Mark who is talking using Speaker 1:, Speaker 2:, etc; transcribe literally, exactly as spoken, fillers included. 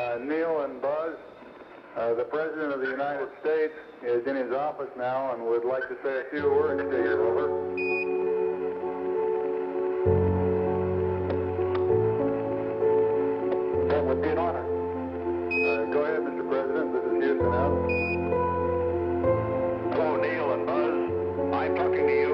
Speaker 1: uh, Neil and Buzz. Uh, the President of the United States is in his office now and would like to say a few words to you. Over.